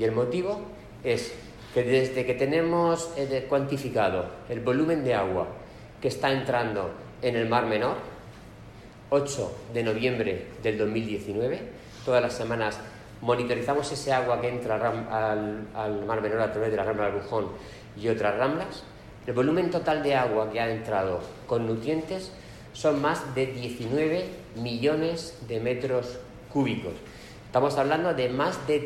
Y el motivo es que desde que tenemos cuantificado el volumen de agua que está entrando en el Mar Menor, 8 de noviembre del 2019, todas las semanas monitorizamos ese agua que entra al Mar Menor a través de la Rambla del Albujón y otras ramblas. El volumen total de agua que ha entrado con nutrientes son más de 19 millones de metros cúbicos. Estamos hablando de más de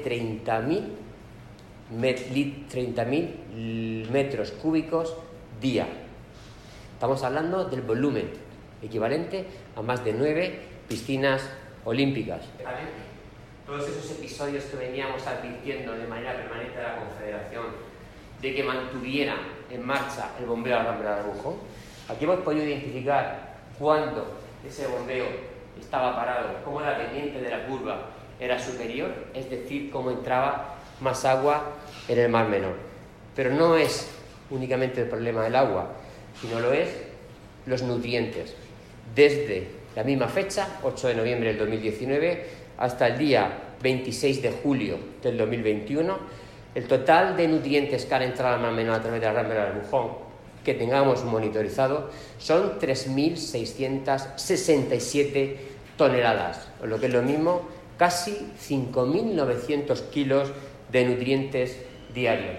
30.000 metros cúbicos día. Estamos hablando del volumen equivalente a más de 9 piscinas olímpicas. Todos esos episodios que veníamos advirtiendo de manera permanente a la Confederación de que mantuviera en marcha el bombeo a la Rambla del Albujón, aquí hemos podido identificar cuándo ese bombeo estaba parado, cómo la pendiente de la curva era superior, es decir, cómo entraba más agua en el Mar Menor. Pero no es únicamente el problema del agua, sino lo es los nutrientes. Desde la misma fecha, 8 de noviembre del 2019, hasta el día 26 de julio del 2021, el total de nutrientes que han entrado al Mar Menor a través de la Rambla del Albujón que tengamos monitorizado son 3.667 toneladas, o lo que es lo mismo, casi 5.900 kilos de nutrientes diarios.